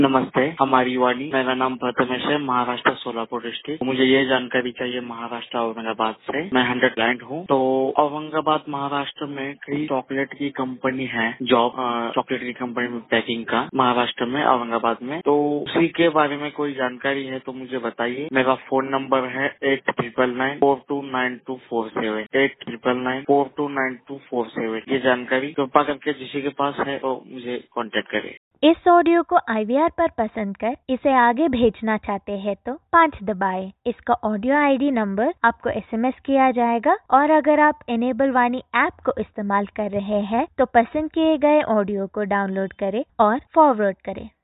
नमस्ते, हमारी वाणी। मेरा नाम प्रथमेश है, महाराष्ट्र सोलापुर डिस्ट्रिक्ट। मुझे ये जानकारी चाहिए महाराष्ट्र औरंगाबाद से। मैं 100 क्लाइंट हूँ। तो औरंगाबाद महाराष्ट्र में कई चॉकलेट की कंपनी है, जॉब चॉकलेट की कंपनी में पैकिंग का, महाराष्ट्र में औरंगाबाद में। तो उसी के बारे में कोई जानकारी है तो मुझे बताइए। मेरा फोन नंबर है 8999429247, 8999429247। ये जानकारी कृपा करके किसी के पास है तो मुझे कांटेक्ट करें। इस ऑडियो को IVR पर पसंद कर इसे आगे भेजना चाहते हैं तो 5 दबाएं। इसका ऑडियो ID नंबर आपको SMS किया जाएगा और अगर आप इनेबल वाणी ऐप को इस्तेमाल कर रहे हैं तो पसंद किए गए ऑडियो को डाउनलोड करें और फॉरवर्ड करें।